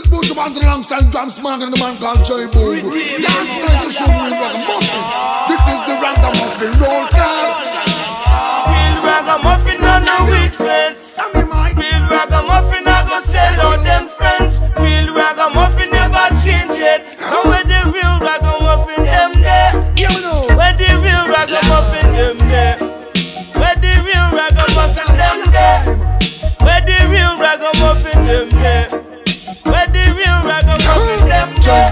Buju Banton alongside Drum Smog and the man called Joy Bobo. Dance time to show me ragamuffin. This is the ragamuffin roll call. Real ragamuffin on the weak friends. Real ragamuffin I go sell out them friends. Real ragamuffin never change yet. So where the real ragamuffin them there? Where the real ragamuffin them there? Where the real ragamuffin them there? Where the real ragamuffin them there? Where the real ragamuffin them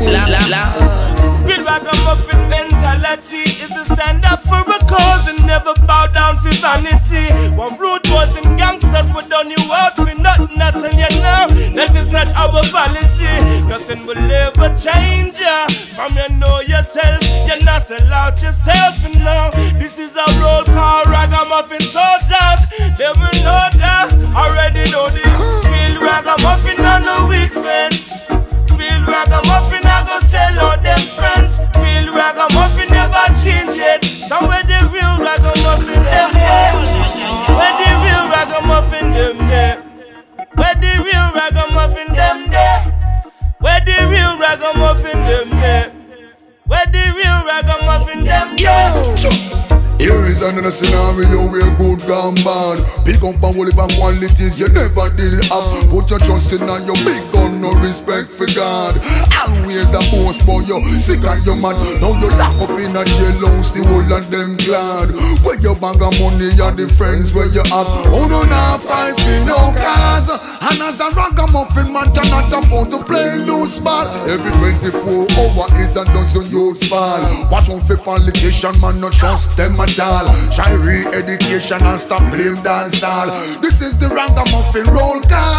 there? Real ragamuffin mentality is to stand up for a cause and never bow down for vanity. One root was in gangsters, but don't you out for nothing, I tell you now. That is not our policy. Nothing will ever change ya. From you know yourself, you not sell out yourself. And now this is a roll call ragamuffin soldiers. They will know that, already know this. Real ragamuffin on the weak fence. Real ragamuffin I go sell out them friends. Real ragamuffin never change yet. Somewhere the real ragamuffin them there. Where the real ragamuffin them there? Where the real ragamuffin them there? Where the real ragamuffin them there? Where the real ragamuffin them there? Here is another scenario where good gone bad. Pick up and hold back qualities you never did have. Put your trust in your big gun, no respect for God. Always a boss boy, you sick and you mad. Now you lock up in a jail house, the whole of them glad. Where you bag of money and the friends where you have. Oh no, now fight for no cause. And as a ragamuffin man cannot afford to play loose ball. Every 24 hours is a dozen youths fall. Watch out for politician man, not trust them at all. Try re-education and stop blame dance all. This is the ragamuffin roll call.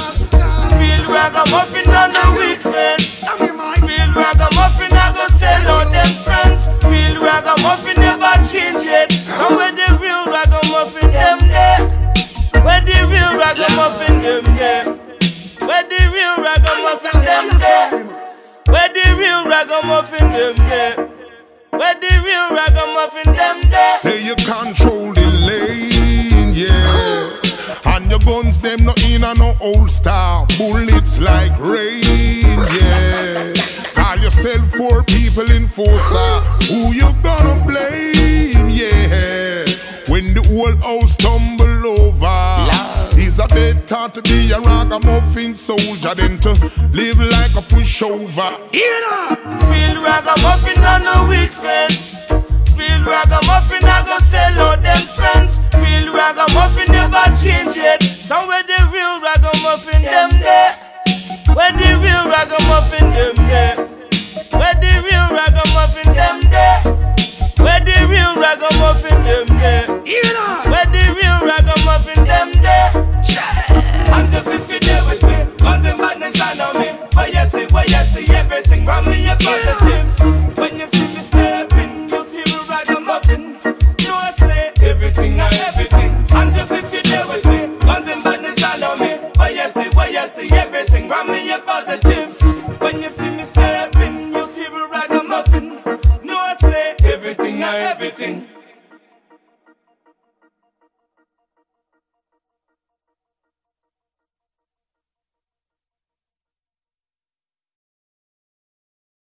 Real ragamuffin on the weak friends. Real ragamuffin I go sell out them friends. Real ragamuffin never change yet. Somewhere the real ragamuffin them there. Where the real ragamuffin them there? Where the real ragamuffin them there? Where the real ragamuffin them there? Where the real ragamuffin them there? Say you control the lane, yeah. And your guns them no in a no old star. Bullets like rain, yeah. Call yourself poor people enforcer. Who you gonna blame, yeah? When the whole house tumble over, it's a better to be a ragamuffin soldier than to live like a pushover. Real ragamuffin on the weak fence. Real ragamuffin I go sell out them friends. Real ragamuffin never change yet. Somewhere the real ragamuffin them there. Where the real ragamuffin them there? Where the real ragamuffin them there? Where the real ragamuffin them there? Where the real ragamuffin them there? I'm just if you there with me. Guns and madness I know me. But you see everything from me a positive. When you see me stepping, you see me ragamuffin. You I say everything and everything. I'm just if you there with me. Guns and madness I know me. But you see everything from me a positive. When you see me stepping, you see me ragamuffin. You I say everything and everything.